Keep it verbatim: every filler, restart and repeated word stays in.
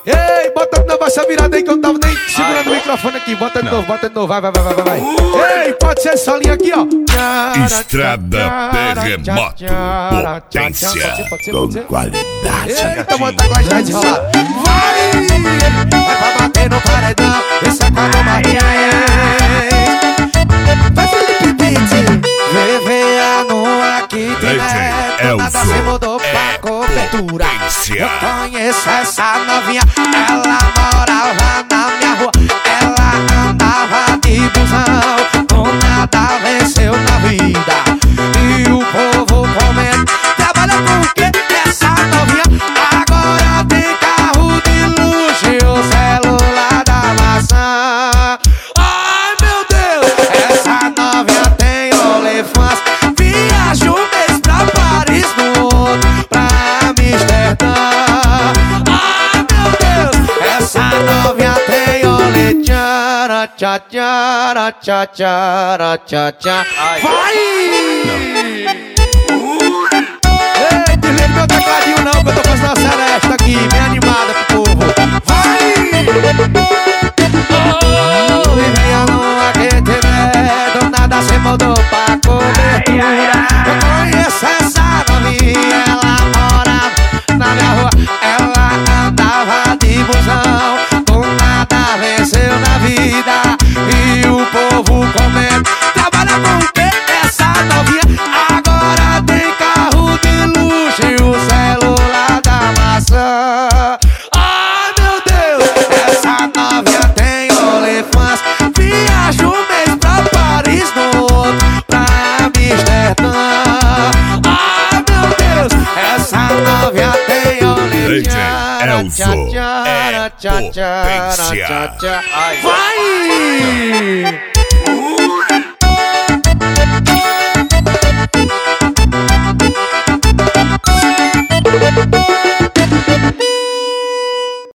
Ei, bota de novo essa virada aí que eu tava nem segurando o microfone aqui. Bota de novo, bota de novo, vai, vai, vai, vai, vai. Ei, pode ser essa linha aqui, ó. Estrada Terremoto, potência Com qualidade. Eita, bota a glória de rolar. Vai! Vai pra bater no paredão. Esse é Cadu Martins. Vai, Felipe Pitts. Vivendo aqui direto. Nada se mudou pra cobertura. Eu conheço essa novinha. Ela morava na minha rua. Ela andava de busão. Com nada venceu na vida. E o povo comenta. Trabalha com o quê? Essa novinha agora tem carro de luxo e o celular da maçã. Ai meu Deus, essa novinha tem OnlyFans. Viaja um mês pra Paris, no outro pra Amsterdã. Ai meu Deus, essa novinha tem OnlyFans. Tchá, tchá, tchá, tchá, tchá, tchá. Vai! Ei, desliga meu tecladinho não, que eu tô fazendo a celeste aqui, bem animada pro povo. Vai! Oh, vivendo aqui direto, nada se mudou pra cobertura. Eu conheço essa novinha, ela morava na minha rua. Ela andava de busão, com nada venceu na vida. E o povo comenta, trabalha com o quê? Essa novinha agora tem carro de luxo e o celular da maçã. Ai meu Deus, essa novinha tem OnlyFans. Viaja um mês pra Paris, no outro pra Amsterdã. Ai meu Deus, essa novinha tem OnlyFans. Elzo é potência. Vai!